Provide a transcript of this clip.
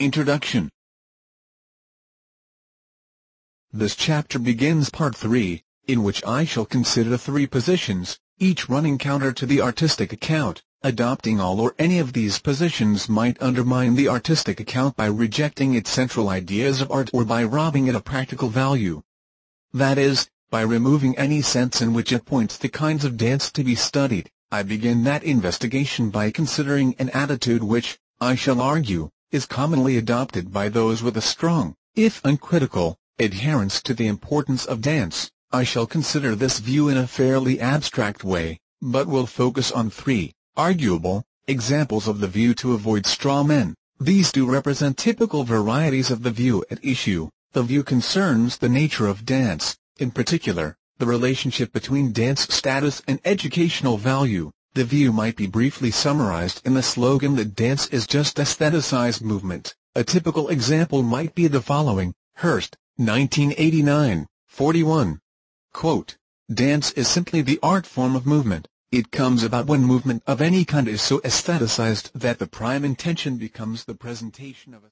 Introduction. This chapter begins Part 3, in which I shall consider 3 positions, each running counter to the artistic account. Adopting all or any of these positions might undermine the artistic account by rejecting its central ideas of art or by robbing it of practical value. That is, by removing any sense in which it points the kinds of dance to be studied. I begin that investigation by considering an attitude which, I shall argue, is commonly adopted by those with a strong, if uncritical, adherence to the importance of dance. I shall consider this view in a fairly abstract way, but will focus on 3 arguable examples of the view to avoid straw men. These do represent typical varieties of the view at issue. The view concerns the nature of dance, in particular, the relationship between dance status and educational value. The view might be briefly summarized in the slogan that dance is just aestheticized movement. A typical example might be the following: Hearst, 1989, 41. Quote, "Dance is simply the art form of movement. It comes about when movement of any kind is so aestheticized that the prime intention becomes the presentation of a